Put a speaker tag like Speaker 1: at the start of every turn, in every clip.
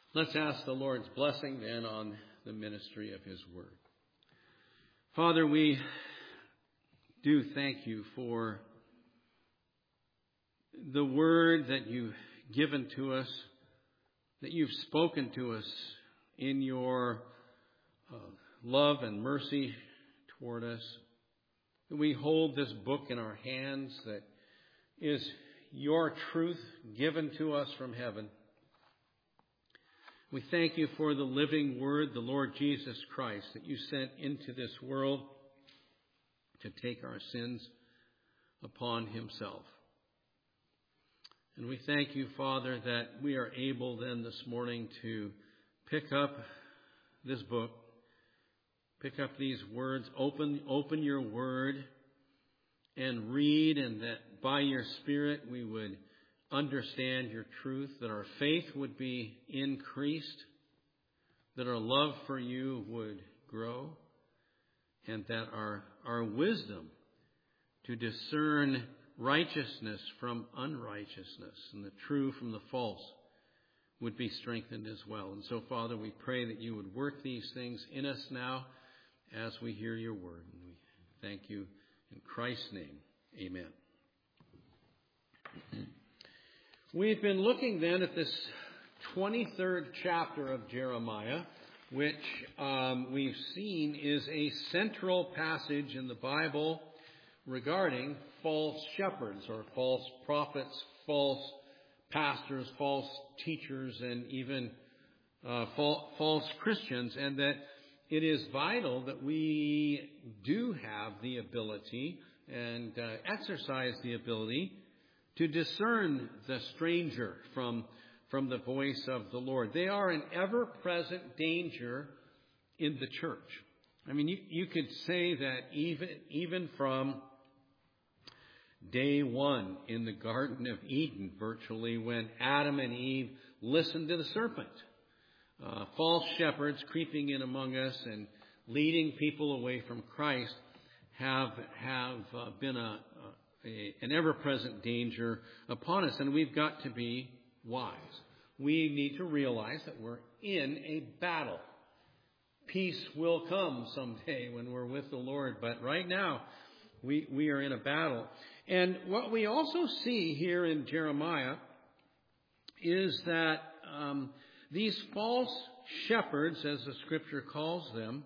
Speaker 1: Let's ask the Lord's blessing then on the ministry of His Word. Father, we do thank you for the Word that you've given to us, that you've spoken to us in your love and mercy toward us. We hold this book in our hands that is your truth given to us from heaven. We thank you for the living Word, the Lord Jesus Christ, that you sent into this world to take our sins upon himself. And we thank you, Father, that we are able then this morning to pick up this book, pick up these words, open your Word and read, and that by your Spirit we would understand your truth, that our faith would be increased, that our love for you would grow, and that our wisdom to discern righteousness from unrighteousness and the true from the false would be strengthened as well. And so, Father, we pray that you would work these things in us now as we hear your word. And we thank you in Christ's name. Amen. We've been looking then at this 23rd chapter of Jeremiah, which we've seen is a central passage in the Bible regarding false shepherds or false prophets, false pastors, false teachers, and even false Christians, and that it is vital that we do have the ability and exercise the ability to discern the stranger from the voice of the Lord. They are an ever-present danger in the church. I mean, you could say that even from day one in the Garden of Eden, virtually, when Adam and Eve listened to the serpent. False shepherds creeping in among us and leading people away from Christ have been an ever-present danger upon us, and we've got to be wise. We need to realize that we're in a battle. Peace will come someday when we're with the Lord, but right now we are in a battle. And what we also see here in Jeremiah is that these false shepherds, as the Scripture calls them,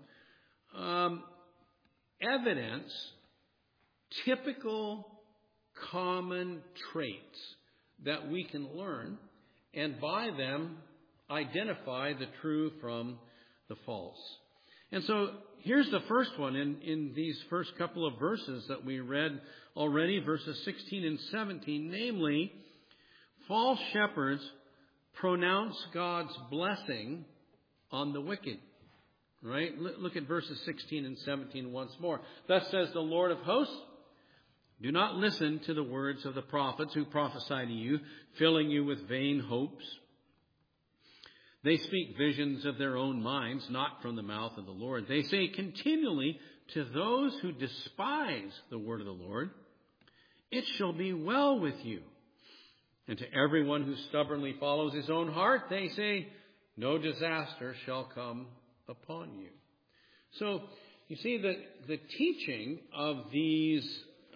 Speaker 1: evidence typical common traits that we can learn, and by them identify the true from the false. And so here's the first one in these first couple of verses that we read already, verses 16 and 17, namely, false shepherds pronounce God's blessing on the wicked. Right? Look at verses 16 and 17 once more. Thus says the Lord of hosts, do not listen to the words of the prophets who prophesy to you, filling you with vain hopes. They speak visions of their own minds, not from the mouth of the Lord. They say continually to those who despise the word of the Lord, it shall be well with you. And to everyone who stubbornly follows his own heart, they say, no disaster shall come upon you. So, you see that the teaching of these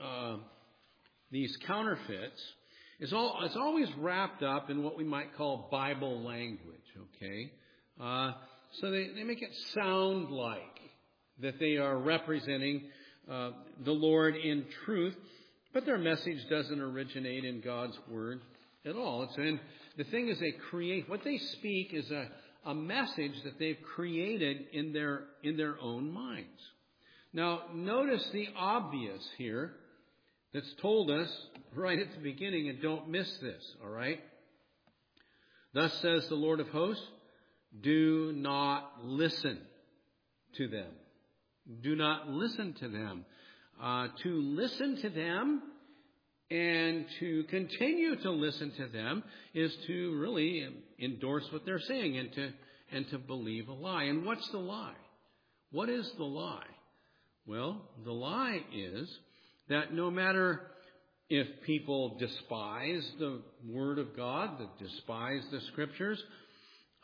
Speaker 1: counterfeits is always wrapped up in what we might call Bible language, okay? So they make it sound like that they are representing the Lord in truth, but their message doesn't originate in God's Word at all. The thing is, what they speak is a message that they've created in their own minds. Now, notice the obvious here that's told us right at the beginning, and don't miss this, all right? Thus says the Lord of hosts, do not listen to them. Do not listen to them. To listen to them and to continue to listen to them is to really endorse what they're saying and to believe a lie. And what's the lie? What is the lie? Well, the lie is that no matter if people despise the Word of God, that despise the Scriptures,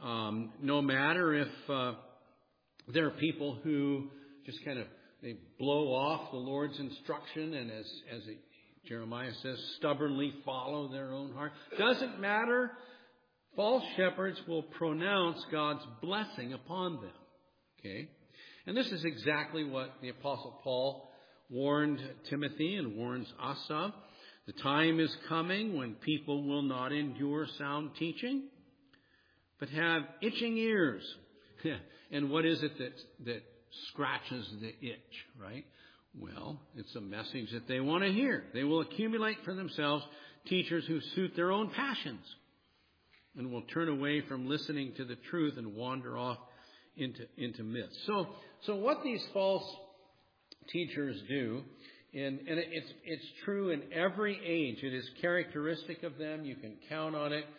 Speaker 1: No matter if there are people who just kind of, they blow off the Lord's instruction and as Jeremiah says, stubbornly follow their own heart. Doesn't matter. False shepherds will pronounce God's blessing upon them. Okay? And this is exactly what the Apostle Paul warned Timothy and warns us of. The time is coming when people will not endure sound teaching, but have itching ears. And what is it that scratches the itch, right? Well, it's a message that they want to hear. They will accumulate for themselves teachers who suit their own passions and will turn away from listening to the truth and wander off into myths. So what these false teachers do, and it's true in every age. It is characteristic of them. You can count on it.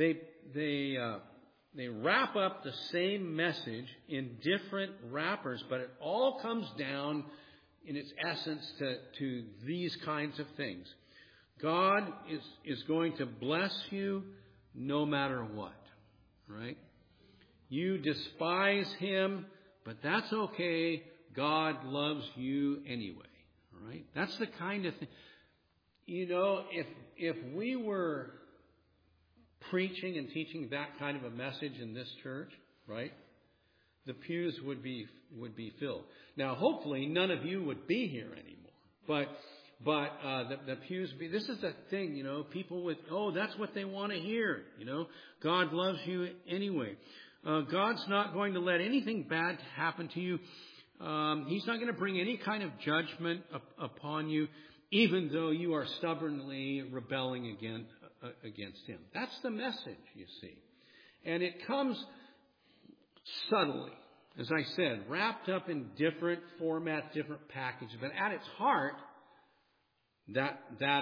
Speaker 1: They wrap up the same message in different wrappers, but it all comes down in its essence to these kinds of things. God is going to bless you no matter what, right? You despise him, but that's okay. God loves you anyway, all right? That's the kind of thing. You know, if we were preaching and teaching that kind of a message in this church, right, the pews would be filled. Now, hopefully, none of you would be here anymore. But the pews be. This is the thing, you know. People with that's what they want to hear. You know, God loves you anyway. God's not going to let anything bad happen to you. He's not going to bring any kind of judgment upon you, even though you are stubbornly rebelling against him. That's the message, you see. And it comes subtly, as I said, wrapped up in different formats, different packages. But at its heart, that's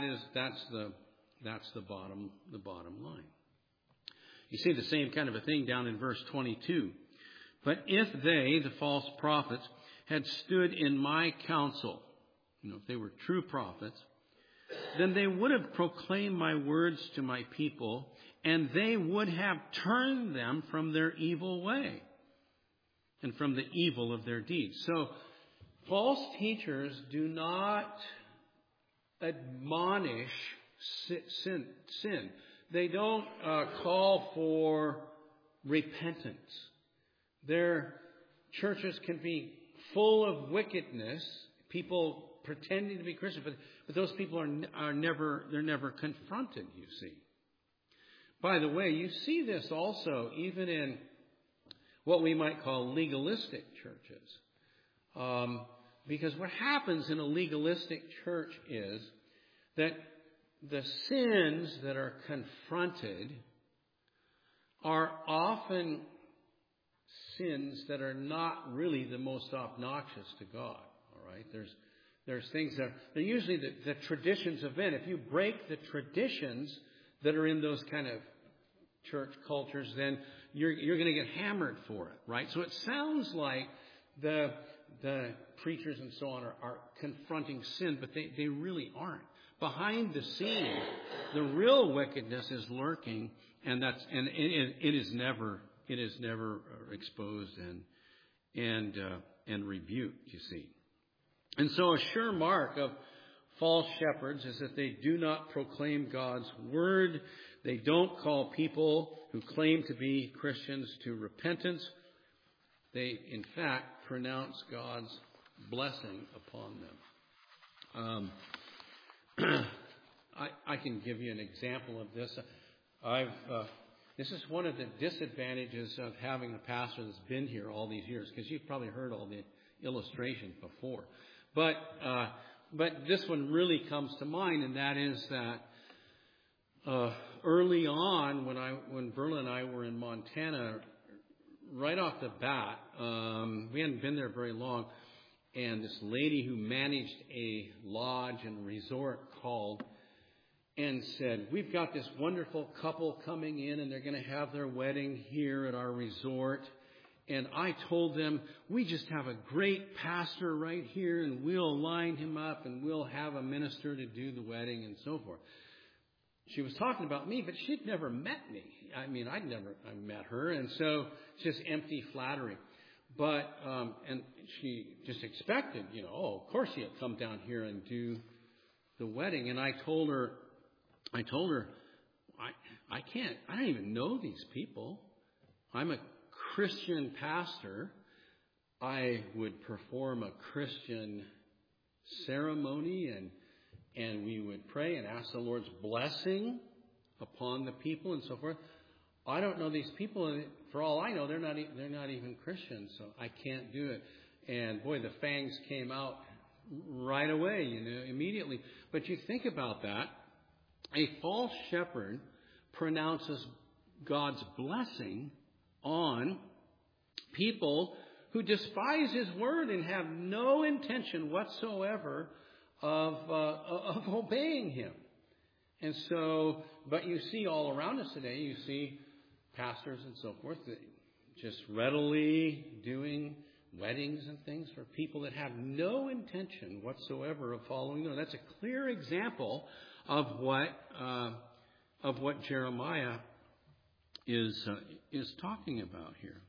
Speaker 1: the bottom line. You see the same kind of a thing down in verse 22. But if they, the false prophets, had stood in my counsel, you know, if they were true prophets, then they would have proclaimed my words to my people, and they would have turned them from their evil way and from the evil of their deeds. So, false teachers do not admonish sin. They don't call for repentance. Their churches can be full of wickedness, people pretending to be Christians, but those people are never confronted, you see. By the way, you see this also even in what we might call legalistic churches. Because what happens in a legalistic church is that the sins that are confronted are often sins that are not really the most obnoxious to God. All right, there's things that they're usually the traditions of men. If you break the traditions that are in those kind of church cultures, then you're going to get hammered for it, right? So it sounds like the preachers and so on are confronting sin, but they really aren't. Behind the scenes, the real wickedness is lurking, and it is never exposed and rebuked, you see. And so a sure mark of false shepherds is that they do not proclaim God's word. They don't call people who claim to be Christians to repentance. They, in fact, pronounce God's blessing upon them. I can give you an example of this. This is one of the disadvantages of having a pastor that's been here all these years, because you've probably heard all the illustrations before. But this one really comes to mind, and that is that early on, when Berla and I were in Montana, right off the bat, we hadn't been there very long, and this lady who managed a lodge and resort called and said, "We've got this wonderful couple coming in, and they're going to have their wedding here at our resort. And I told them, we just have a great pastor right here, and we'll line him up, and we'll have a minister to do the wedding," and so forth. She was talking about me, but she'd never met me, I met her, and so it's just empty flattery. But, and she just expected, of course he'll come down here and do the wedding. And I told her, I don't even know these people. I'm a Christian pastor. I would perform a Christian ceremony, and we would pray and ask the Lord's blessing upon the people and so forth. I don't know these people, and for all I know, they're not even Christians, so I can't do it. And boy, the fangs came out right away, immediately. But you think about that. A false shepherd pronounces God's blessing on people who despise his word and have no intention whatsoever of obeying him. And so, but you see all around us today, you see pastors and so forth that just readily doing weddings and things for people that have no intention whatsoever of following them. That's a clear example of what Jeremiah is talking about here.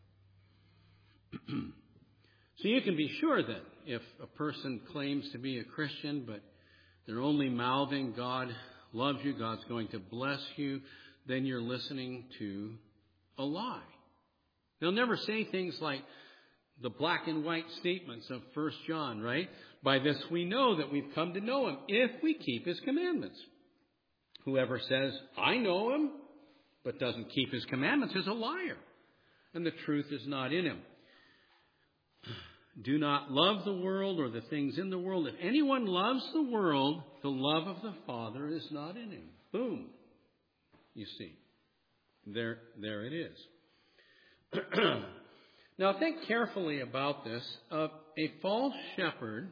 Speaker 1: So you can be sure that if a person claims to be a Christian, but they're only mouthing God loves you, God's going to bless you, then you're listening to a lie. They'll never say things like the black and white statements of 1 John, right? By this we know that we've come to know him if we keep his commandments. Whoever says, I know him, but doesn't keep his commandments is a liar, and the truth is not in him. Do not love the world or the things in the world. If anyone loves the world, the love of the Father is not in him. Boom. You see. There it is. Now think carefully about this. A false shepherd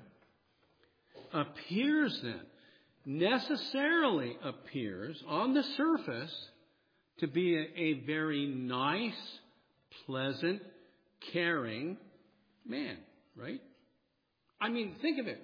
Speaker 1: necessarily appears on the surface to be a very nice, pleasant, caring man, right? I mean, think of it.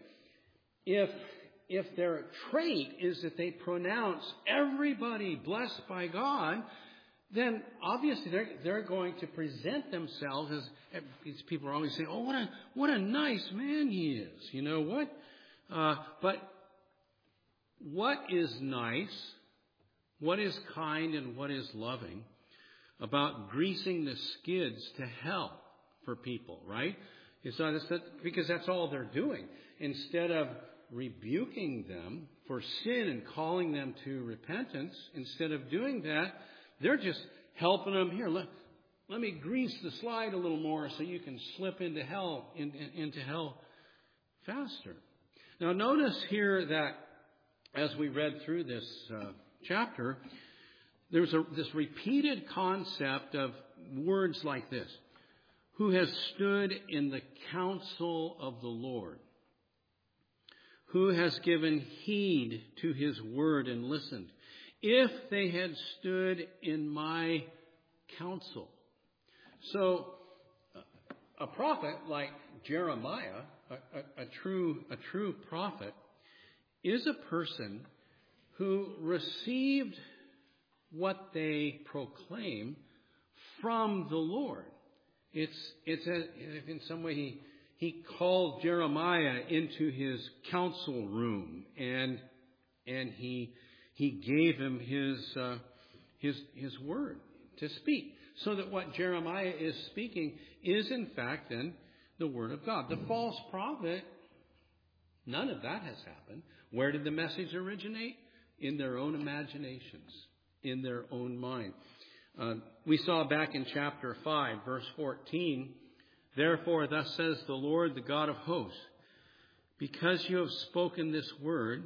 Speaker 1: If their trait is that they pronounce everybody blessed by God, then obviously they're going to present themselves as these people are always saying, "Oh, what a nice man he is." You know what? But what is nice, what is kind, and what is loving about greasing the skids to hell for people, right? It's not because that's all they're doing. Instead of rebuking them for sin and calling them to repentance, instead of doing that, they're just helping them here. Let me grease the slide a little more so you can slip into hell faster. Now notice here that as we read through this chapter, there's this repeated concept of words like this. Who has stood in the counsel of the Lord? Who has given heed to his word and listened? If they had stood in my counsel. So, a prophet like Jeremiah, a true prophet, is a person who received what they proclaim from the Lord. It's in some way he called Jeremiah into his council room and he gave him his word to speak, so that what Jeremiah is speaking is in fact then the word of God. The false prophet, none of that has happened. Where did the message originate? In their own imaginations, in their own mind. We saw back in chapter 5, verse 14, therefore thus says the Lord, the God of hosts, because you have spoken this word,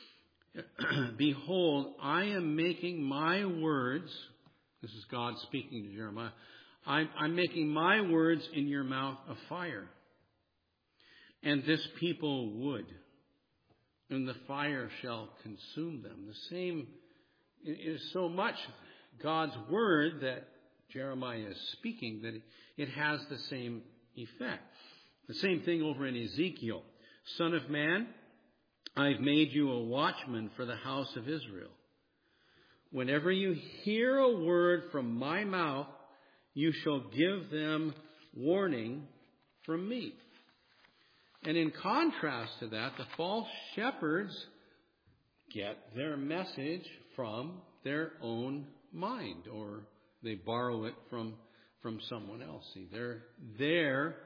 Speaker 1: behold, I am making my words, this is God speaking to Jeremiah, I'm making my words in your mouth a fire, and this people wood, and the fire shall consume them. The same is so much God's word that Jeremiah is speaking that it has the same effect. The same thing over in Ezekiel. Son of man, I've made you a watchman for the house of Israel. whenever you hear a word from my mouth, you shall give them warning from me. And in contrast to that, the false shepherds get their message from their own mind, or they borrow it from someone else. See, there's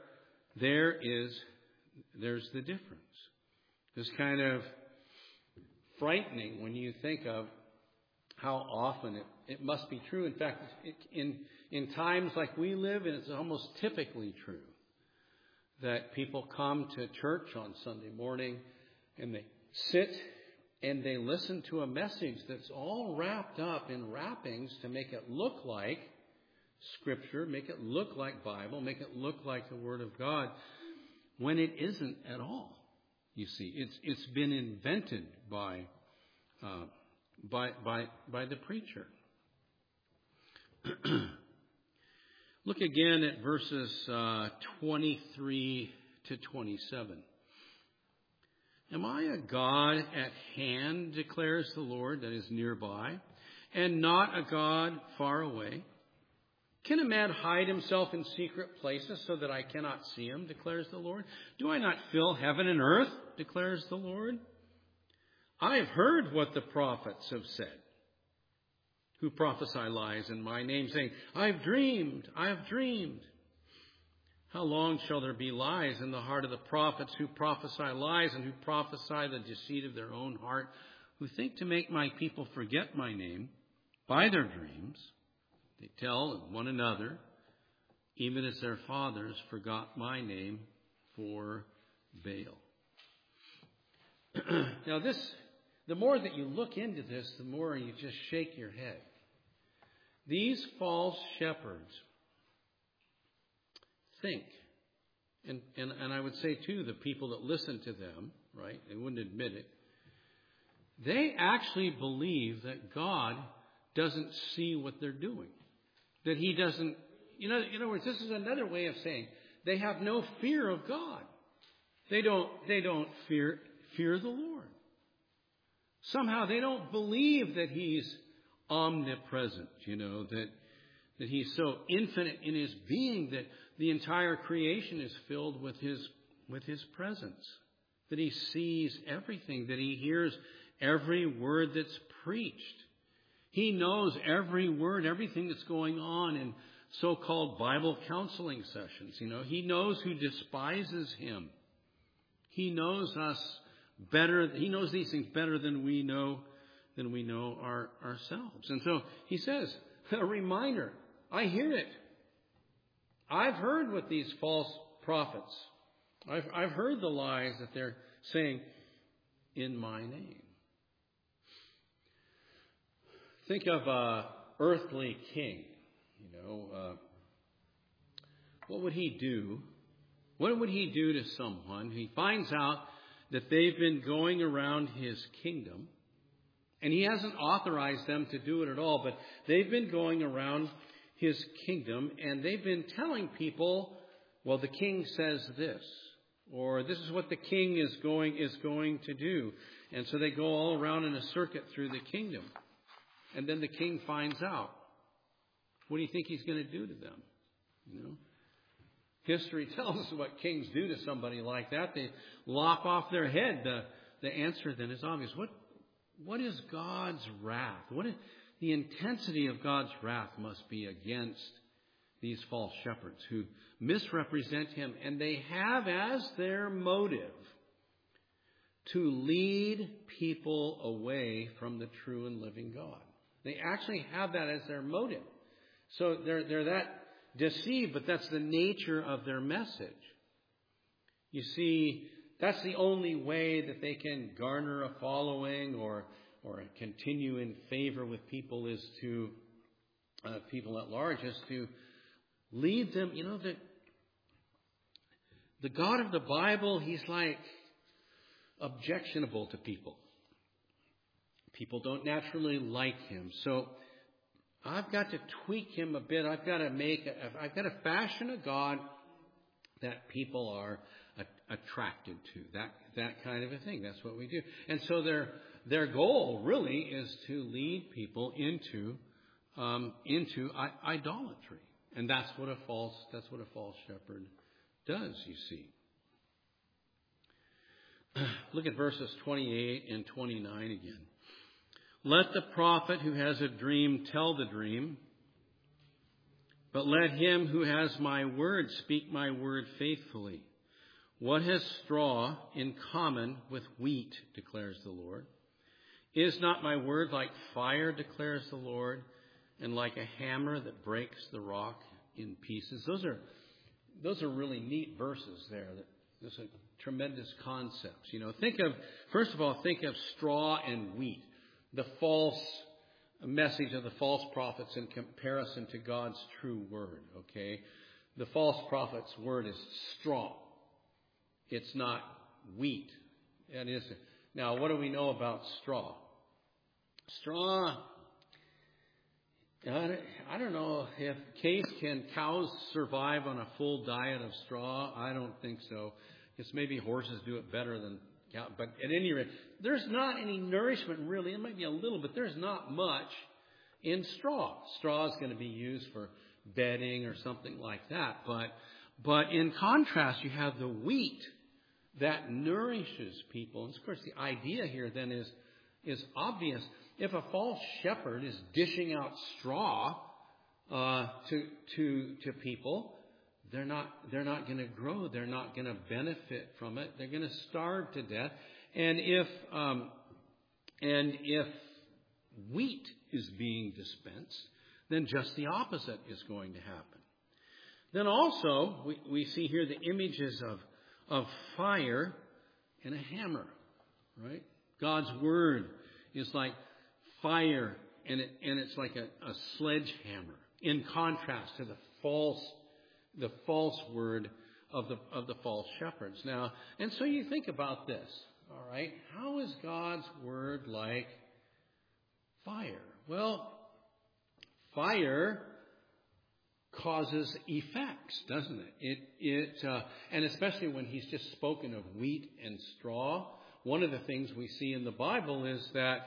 Speaker 1: the difference. It's kind of frightening when you think of how often it must be true. In fact, in times like we live in, it's almost typically true that people come to church on Sunday morning and they sit and they listen to a message that's all wrapped up in wrappings to make it look like Scripture, make it look like Bible, make it look like the Word of God, when it isn't at all. You see, it's been invented by the preacher. Look again at verses 23 to 27. Am I a God at hand, declares the Lord, that is nearby, and not a God far away? Can a man hide himself in secret places so that I cannot see him, declares the Lord? Do I not fill heaven and earth, declares the Lord? I have heard what the prophets have said, who prophesy lies in my name, saying, I have dreamed. How long shall there be lies in the heart of the prophets who prophesy lies and who prophesy the deceit of their own heart, who think to make my people forget my name by their dreams? They tell one another, even as their fathers forgot my name for Baal. Now the more that you look into this, the more you just shake your head. These false shepherds think, and I would say too, the people that listen to them, right, they wouldn't admit it, they actually believe that God doesn't see what they're doing. That He doesn't, in other words, this is another way of saying they have no fear of God. They don't fear the Lord. Somehow they don't believe that He's omnipresent, that He's so infinite in His being that the entire creation is filled with His presence. That He sees everything, that He hears every word that's preached. He knows every word, everything that's going on in so-called Bible counseling sessions. He knows who despises Him. He knows us better. He knows these things better than we know ourselves. And so He says, a reminder, I hear it. I've heard what these false prophets, I've heard the lies that they're saying in my name. Think of an earthly king. What would he do? What would he do to someone? He finds out that they've been going around his kingdom, and he hasn't authorized them to do it at all, but they've been going around his kingdom, and they've been telling people, well, the king says this, or this is what the king is going to do. And so they go all around in a circuit through the kingdom. And then the king finds out. What do you think he's going to do to them? History tells us what kings do to somebody like that. They lop off their head. The answer then is obvious. What is God's wrath? The intensity of God's wrath must be against these false shepherds who misrepresent Him, and they have as their motive to lead people away from the true and living God. They actually have that as their motive. So they're that deceived, but that's the nature of their message. You see, that's the only way that they can garner a following or continue in favor with people is to people at large, is to lead them. The God of the Bible, He's like objectionable to people. People don't naturally like Him. So I've got to tweak Him a bit. I've got to fashion a God that people are attracted to. That kind of a thing. That's what we do. And so their goal really is to lead people into idolatry. And that's what a false shepherd does, you see. Look at verses 28 and 29 again. Let the prophet who has a dream tell the dream, but let him who has my word speak my word faithfully. What has straw in common with wheat, declares the Lord? Is not my word like fire, declares the Lord, and like a hammer that breaks the rock in pieces? Those are really neat verses there. Those are tremendous concepts. First of all, think of straw and wheat. The false message of the false prophets in comparison to God's true word, okay? The false prophet's word is straw. It's not wheat. It is. Now, what do we know about straw? Straw, I don't know if can cows survive on a full diet of straw? I don't think so. I guess maybe horses do it better than cows. But at any rate, there's not any nourishment really. It might be a little, but there's not much in straw. Straw is going to be used for bedding or something like that. But in contrast, you have the wheat that nourishes people. And of course, the idea here then is obvious. If a false shepherd is dishing out straw to people, they're not going to grow. They're not going to benefit from it. They're going to starve to death. And if wheat is being dispensed, then just the opposite is going to happen. Then also we see here the images of fire and a hammer, right? God's word is like fire, and it's like a sledgehammer. In contrast to the false word of the false shepherds. Now, and so you think about this, all right? How is God's word like fire? Well, fire causes effects, doesn't it? It and especially when he's just spoken of wheat and straw. One of the things we see in the Bible is that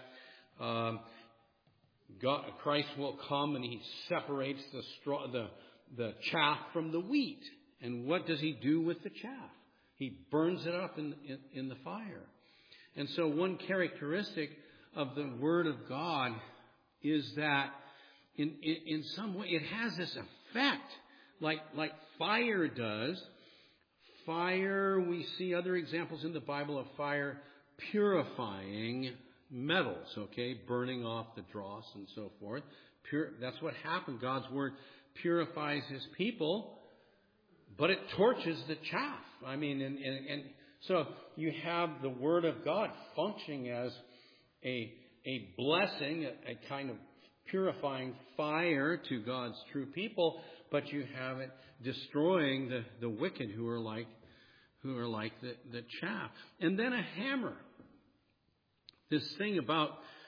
Speaker 1: Christ will come and he separates the straw, the chaff from the wheat. And what does he do with the chaff? He burns it up in the fire. And so one characteristic of the Word of God is that in some way it has this effect like fire does. Fire, we see other examples in the Bible of fire purifying metals, okay, burning off the dross and so forth. That's what happened. God's word purifies his people, but it torches the chaff. I mean, and so you have the word of God functioning as a blessing, a kind of purifying fire to God's true people, but you have it destroying the wicked who are like the chaff. And then a hammer. This thing about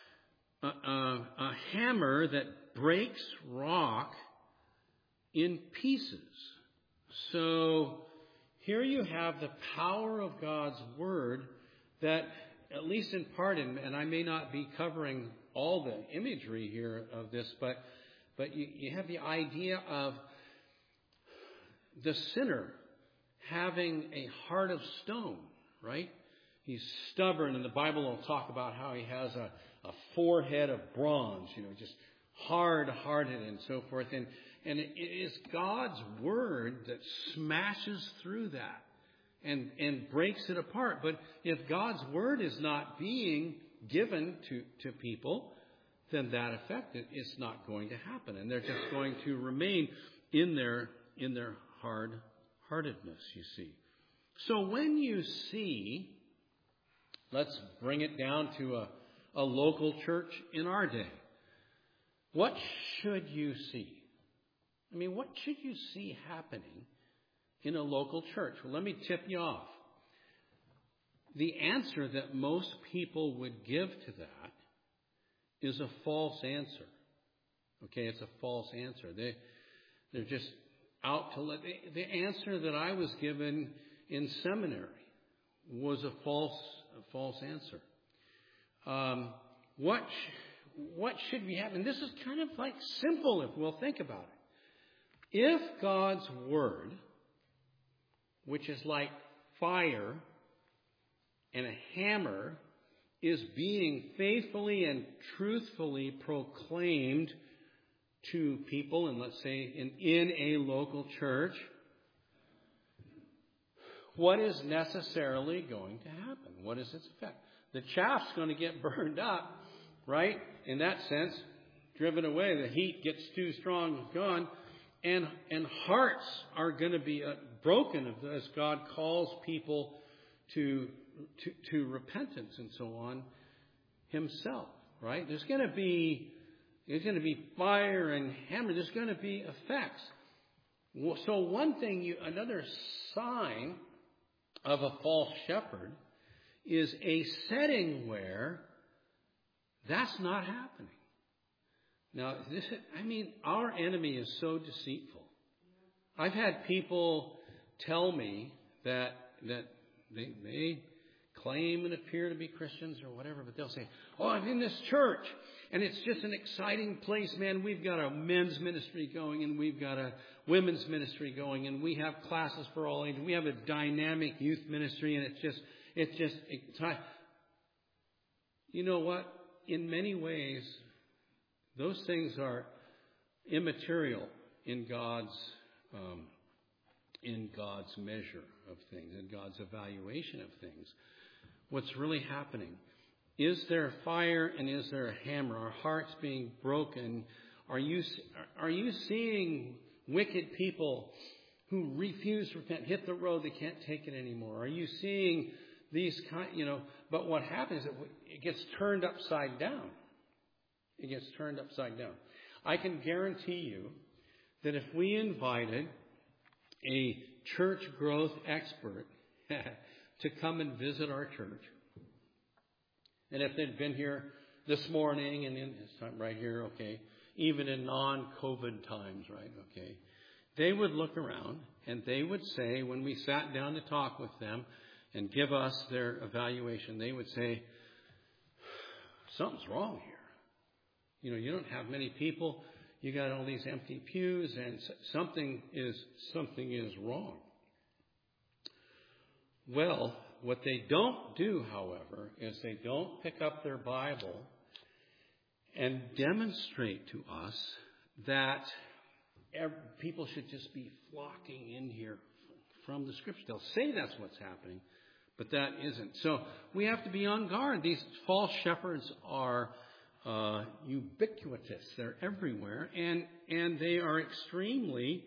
Speaker 1: a hammer that breaks rock in pieces. So here you have the power of God's word that, at least in part, and I may not be covering all the imagery here of this, but you have the idea of the sinner having a heart of stone, right? He's stubborn, and the Bible will talk about how he has a forehead of bronze, just hard-hearted and so forth. And it is God's word that smashes through that and breaks it apart. But if God's word is not being given to people, then that effect is not going to happen. And they're just going to remain in their hard-heartedness, you see. So when you see, let's bring it down to a local church in our day. What should you see? I mean, what should you see happening in a local church? Well, let me tip you off. The answer that most people would give to that is a false answer. Okay, it's a false answer. They're just out to let... The answer that I was given in seminary was a false answer. what should be happening? This is kind of like simple if we'll think about it. If God's Word, which is like fire and a hammer, is being faithfully and truthfully proclaimed to people, and let's say in a local church, what is necessarily going to happen? What is its effect? The chaff's going to get burned up, right? In that sense, driven away. The heat gets too strong, gone. And hearts are going to be broken as God calls people to repentance and so on himself, right? There's going to be fire and hammer. There's going to be effects. So another sign of a false shepherd is a setting where that's not happening. Now, our enemy is so deceitful. I've had people tell me that they claim and appear to be Christians or whatever, but they'll say, "Oh, I'm in this church, and it's just an exciting place, man. We've got a men's ministry going, and we've got a women's ministry going, and we have classes for all ages. We have a dynamic youth ministry, and it's just you know what? In many ways, those things are immaterial in God's measure of things, in God's evaluation of things. What's really happening? Is there fire and is there a hammer? Are hearts being broken? Are you seeing wicked people who refuse to repent, hit the road, they can't take it anymore? Are you seeing these but what happens is it gets turned upside down. It gets turned upside down. I can guarantee you that if we invited a church growth expert to come and visit our church, and if they'd been here this morning and in this time right here, okay, even in non-COVID times, right, okay, they would look around and they would say, when we sat down to talk with them and give us their evaluation, they would say, something's wrong here. You don't have many people. You got all these empty pews, and something is wrong. Well, what they don't do, however, is they don't pick up their Bible and demonstrate to us that people should just be flocking in here from the Scripture. They'll say that's what's happening, but that isn't. So we have to be on guard. These false shepherds are ubiquitous. They're everywhere, and they are extremely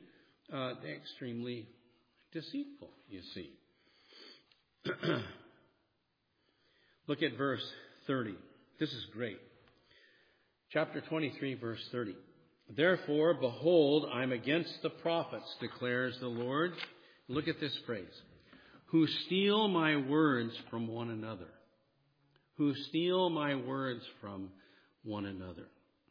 Speaker 1: deceitful, you see. Look at verse 30. This is great. Chapter 23, verse 30. Therefore, behold, I'm against the prophets, declares the Lord. Look at this phrase. Who steal my words from one another. Who steal my words from one another.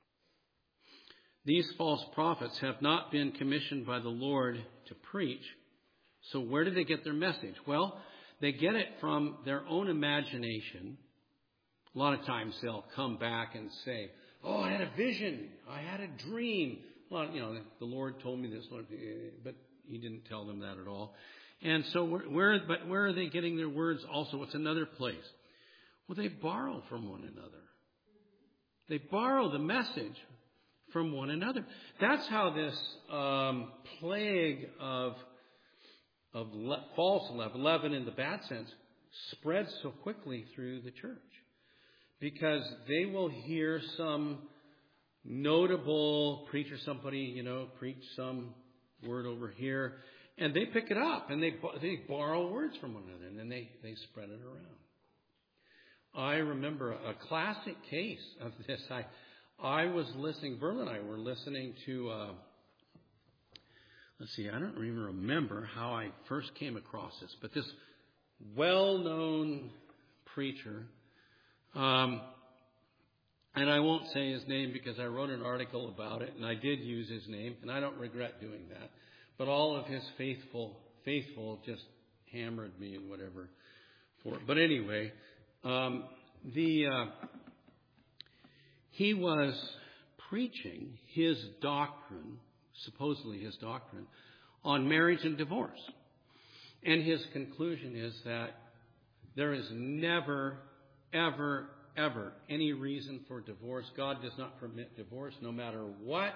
Speaker 1: These false prophets have not been commissioned by the Lord to preach. So where do they get their message? Well, they get it from their own imagination. A lot of times they'll come back and say, "Oh, I had a vision. I had a dream. Well, the Lord told me this, but He didn't tell them that at all." And so where are they getting their words also? What's another place? Well, they borrow from one another. They borrow the message from one another. That's how this plague of false leaven in the bad sense spreads so quickly through the church. Because they will hear some notable preacher, somebody, preach some word over here, and they pick it up and they borrow words from one another, and then they spread it around. I remember a classic case of this. I was listening, Verla and I were listening to, I don't even remember how I first came across this, but this well-known preacher, and I won't say his name because I wrote an article about it, and I did use his name, and I don't regret doing that. But all of his faithful just hammered me and whatever for it. But anyway, he was preaching his doctrine, supposedly his doctrine, on marriage and divorce. And his conclusion is that there is never, ever, ever any reason for divorce. God does not permit divorce no matter what,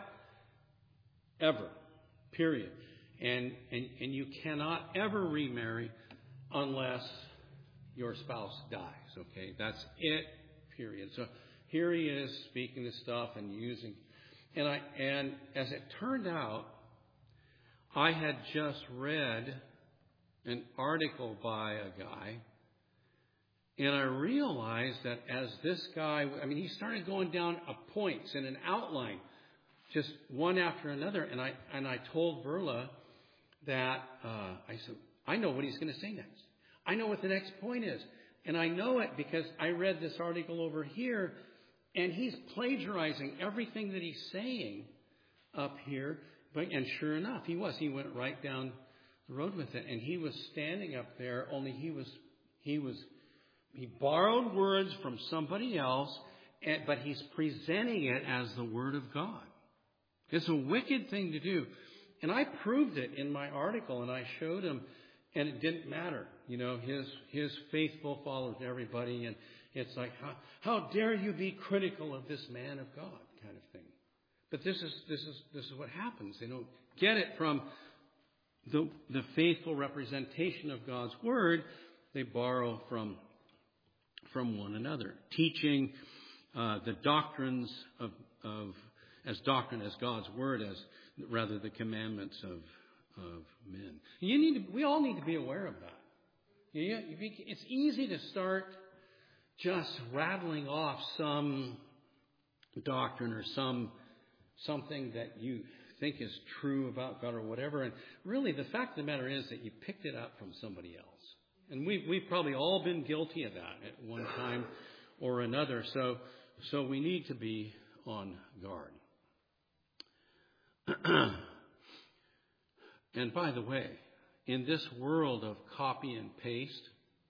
Speaker 1: ever, period. And you cannot ever remarry unless your spouse dies, okay? That's it, period. So here he is speaking this stuff and using, and as it turned out, I had just read an article by a guy, and I realized that as this guy, he started going down points in an outline, just one after another, and I told Verla that, I said, I know what he's going to say next. I know what the next point is. And I know it because I read this article over here, and he's plagiarizing everything that he's saying up here. And sure enough, he was. He went right down the road with it. And he was standing up there, only he borrowed words from somebody else, but he's presenting it as the Word of God. It's a wicked thing to do. And I proved it in my article, and I showed him, and it didn't matter. His faithful followers, everybody, and it's like, how dare you be critical of this man of God, kind of thing. But this is what happens. They don't get it from the faithful representation of God's Word. They borrow from one another, teaching the doctrines of as doctrine as God's Word, as rather the commandments of men. We all need to be aware of that. It's easy to start just rattling off some doctrine or something that you think is true about God or whatever. And really, the fact of the matter is that you picked it up from somebody else. And we've probably all been guilty of that at one time or another. So we need to be on guard. And by the way, in this world of copy and paste,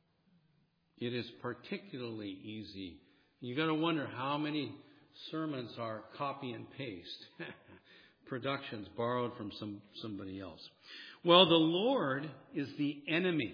Speaker 1: it is particularly easy. You got to wonder how many sermons are copy and paste productions borrowed from somebody else. Well, the Lord is the enemy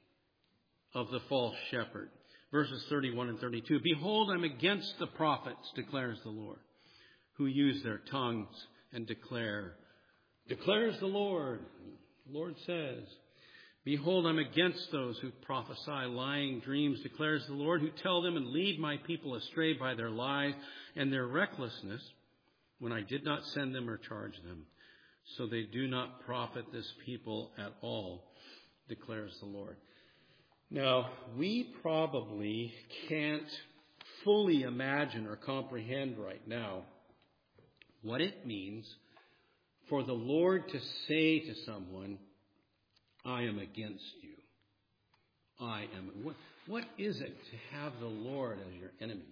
Speaker 1: of the false shepherd. Verses 31 and 32. Behold, I'm against the prophets, declares the Lord, who use their tongues and declares the Lord. The Lord says, behold, I'm against those who prophesy lying dreams, declares the Lord, who tell them and lead my people astray by their lies and their recklessness, when I did not send them or charge them. So they do not profit this people at all, declares the Lord. Now, we probably can't fully imagine or comprehend right now what it means for the Lord to say to someone, I am against you. I am. What is it to have the Lord as your enemy?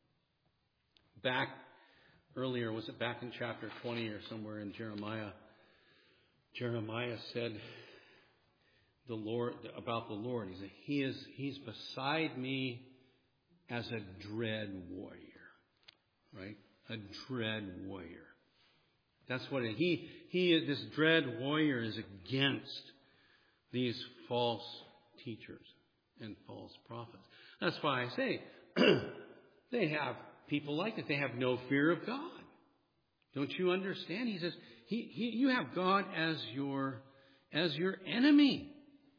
Speaker 1: Back earlier, was it back in chapter 20 or somewhere in Jeremiah? Jeremiah said the Lord about the Lord. He said, He's beside me as a dread warrior. Right? A dread warrior. That's what this dread warrior is against these false teachers and false prophets. That's why I say they have people like it. They have no fear of God. Don't you understand? He says you have God as your enemy.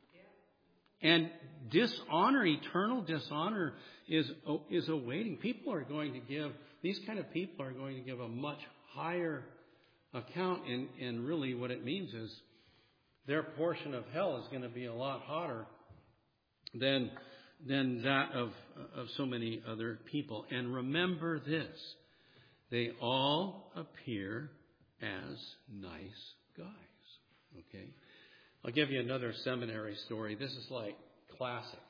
Speaker 1: And dishonor, eternal dishonor is awaiting. These kind of people are going to give a much higher account, and really what it means is their portion of hell is going to be a lot hotter than that of so many other people. And remember this, they all appear as nice guys. Okay? I'll give you another seminary story. This is like classic,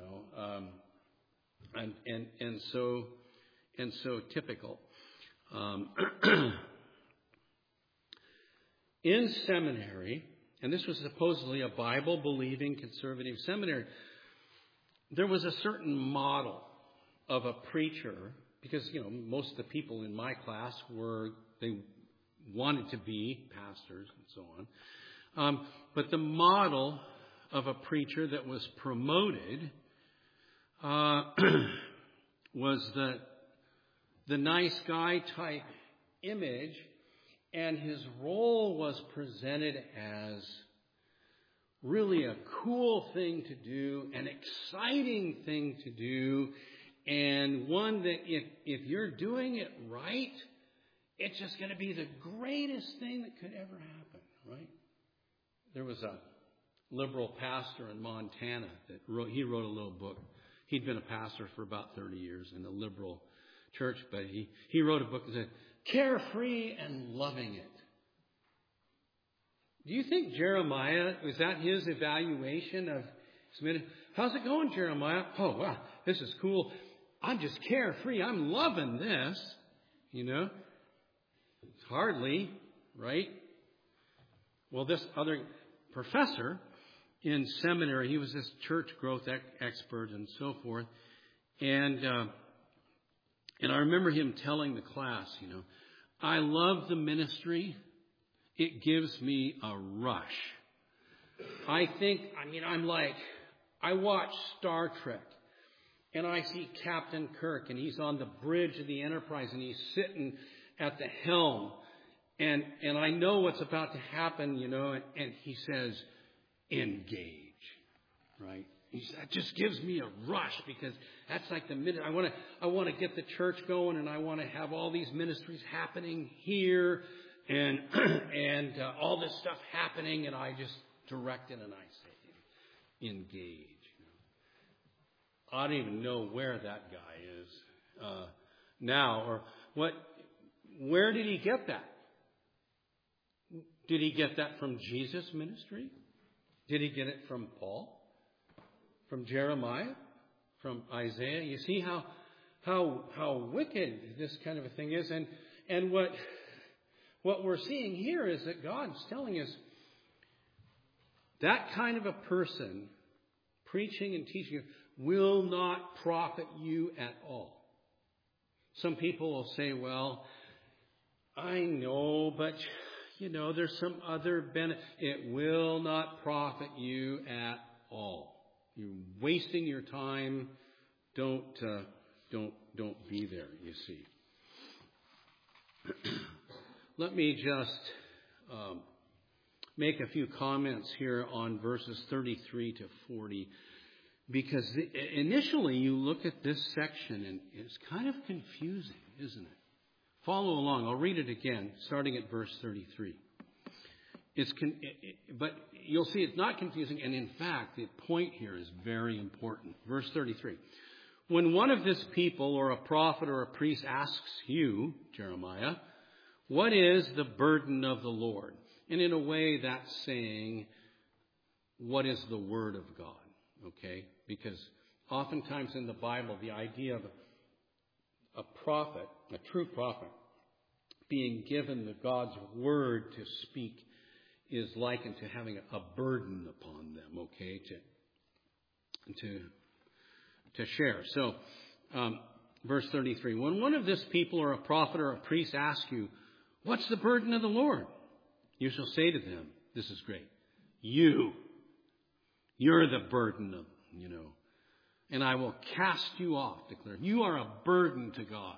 Speaker 1: and so typical. In seminary, and this was supposedly a Bible-believing conservative seminary, there was a certain model of a preacher because, most of the people in my class they wanted to be pastors and so on. But the model of a preacher that was promoted was the nice guy type image, and his role was presented as really a cool thing to do, an exciting thing to do, and one that if you're doing it right, it's just going to be the greatest thing that could ever happen, right? There was a liberal pastor in Montana that wrote a little book. He'd been a pastor for about 30 years in a liberal church, but he wrote a book that said, Carefree and Loving It. Do you think Jeremiah, was that his evaluation of his ministry? How's it going, Jeremiah? Oh, wow, this is cool. I'm just carefree. I'm loving this, Hardly, right? Well, this other professor in seminary, he was this church growth expert and so forth. And I remember him telling the class, I love the ministry. It gives me a rush. I watch Star Trek and I see Captain Kirk and he's on the bridge of the Enterprise and he's sitting at the helm and I know what's about to happen, and he says, engage, right? That just gives me a rush because that's like the minute I want to get the church going and I want to have all these ministries happening here and all this stuff happening, and I just direct it and I say, engage. I don't even know where that guy is now, or what. Where did he get that? Did he get that from Jesus' ministry? Did he get it from Paul? From Jeremiah? From Isaiah? You see how wicked this kind of a thing is, and what we're seeing here is that God's telling us that kind of a person preaching and teaching will not profit you at all. Some people will say, well, I know, but there's some other benefit. It will not profit you at all. You're wasting your time. Don't be there, you see. Let me just make a few comments here on verses 33 to 40. Because initially you look at this section and it's kind of confusing, isn't it? Follow along. I'll read it again, starting at verse 33. But you'll see it's not confusing, and in fact, the point here is very important. Verse 33. When one of this people, or a prophet or a priest, asks you, Jeremiah, what is the burden of the Lord? And in a way, that's saying, what is the word of God? Okay? Because oftentimes in the Bible, the idea of a prophet, a true prophet, being given the God's word to speak is likened to having a burden upon them, okay, to share. So, verse 33, when one of this people or a prophet or a priest asks you, what's the burden of the Lord? You shall say to them, this is great, you're the burden of, and I will cast you off, declare. You are a burden to God.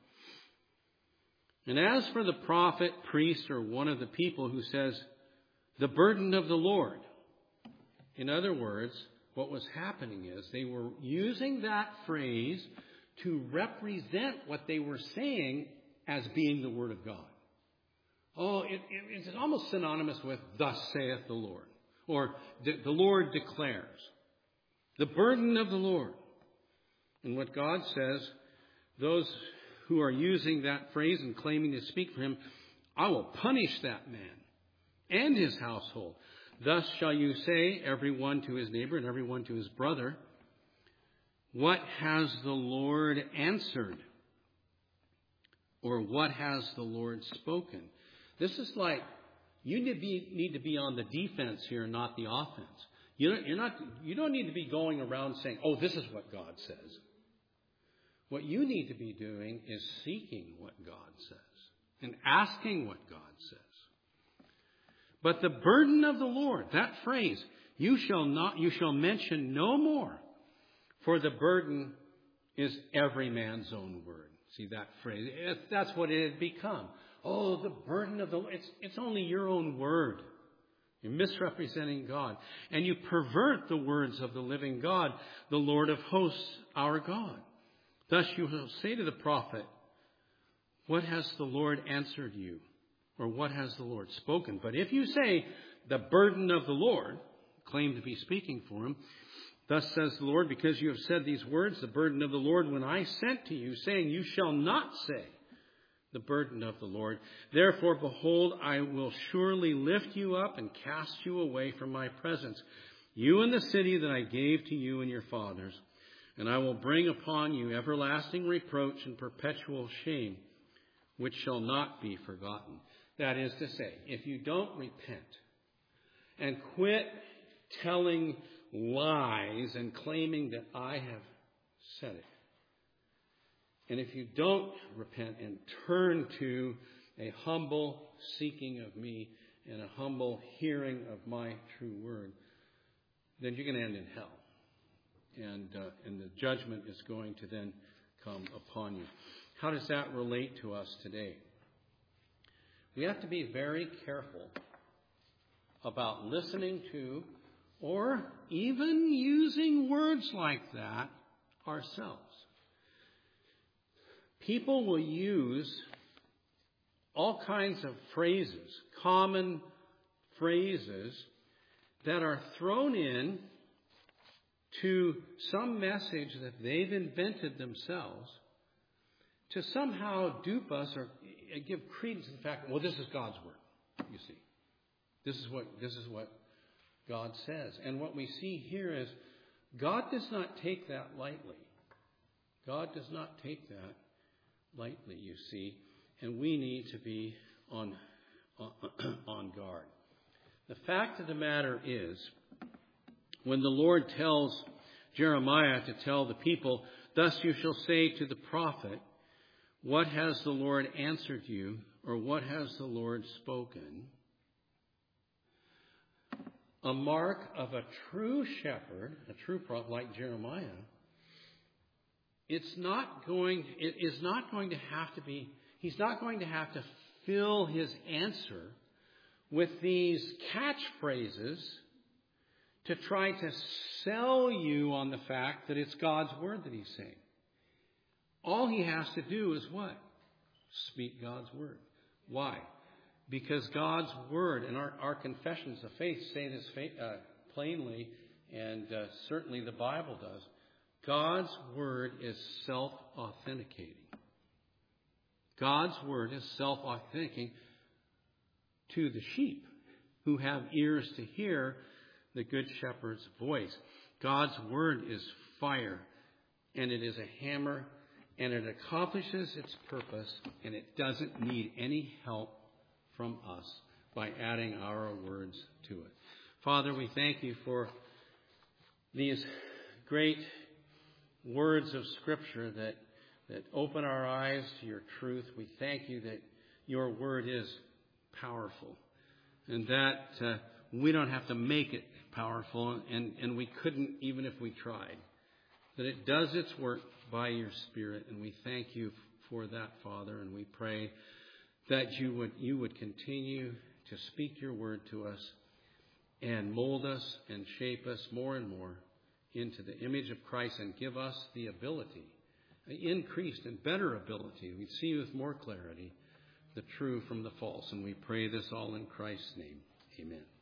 Speaker 1: And as for the prophet, priest, or one of the people who says, the burden of the Lord. In other words, what was happening is they were using that phrase to represent what they were saying as being the word of God. Oh, it's almost synonymous with, thus saith the Lord. Or the Lord declares. The burden of the Lord. And what God says, those who are using that phrase and claiming to speak for him, I will punish that man and his household. Thus shall you say, everyone to his neighbor and everyone to his brother, what has the Lord answered? Or what has the Lord spoken? This is like, you need to be on the defense here, not the offense. You don't need to be going around saying, oh, this is what God says. What you need to be doing is seeking what God says and asking what God says. But the burden of the Lord, that phrase, you shall mention no more, for the burden is every man's own word. See that phrase? That's what it had become. Oh, the burden of the Lord. It's only your own word. You're misrepresenting God. And you pervert the words of the living God, the Lord of hosts, our God. Thus you will say to the prophet, what has the Lord answered you? Or what has the Lord spoken? But if you say, the burden of the Lord, claim to be speaking for him, thus says the Lord, because you have said these words, the burden of the Lord, when I sent to you, saying, you shall not say the burden of the Lord. Therefore, behold, I will surely lift you up and cast you away from my presence, you and the city that I gave to you and your fathers. And I will bring upon you everlasting reproach and perpetual shame, which shall not be forgotten. That is to say, if you don't repent and quit telling lies and claiming that I have said it, and if you don't repent and turn to a humble seeking of me and a humble hearing of my true word, then you're going to end in hell. And the judgment is going to then come upon you. How does that relate to us today? We have to be very careful about listening to or even using words like that ourselves. People will use all kinds of phrases, common phrases, that are thrown in to some message that they've invented themselves to somehow dupe us or give credence to the fact, well, this is God's word, you see. This is what God says. And what we see here is God does not take that lightly. God does not take that lightly, you see. And we need to be on guard. The fact of the matter is, when the Lord tells Jeremiah to tell the people, thus you shall say to the prophet, what has the Lord answered you, or what has the Lord spoken? A mark of a true shepherd, a true prophet like Jeremiah, he's not going to have to fill his answer with these catchphrases to try to sell you on the fact that it's God's word that he's saying. All he has to do is what? Speak God's word. Why? Because God's word and our confessions of faith say this plainly, and certainly the Bible does. God's word is self-authenticating. God's word is self-authenticating to the sheep who have ears to hear the good shepherd's voice. God's word is fire, and it is a hammer, and it accomplishes its purpose, and it doesn't need any help from us by adding our words to it. Father, we thank you for these great words of Scripture that open our eyes to your truth. We thank you that your word is powerful, and that we don't have to make it powerful, and we couldn't even if we tried. That it does its work by your Spirit, and we thank you for that, Father, and we pray that you would continue to speak your word to us and mold us and shape us more and more into the image of Christ, and give us the ability, increased and better ability. We see with more clarity the true from the false, and we pray this all in Christ's name. Amen.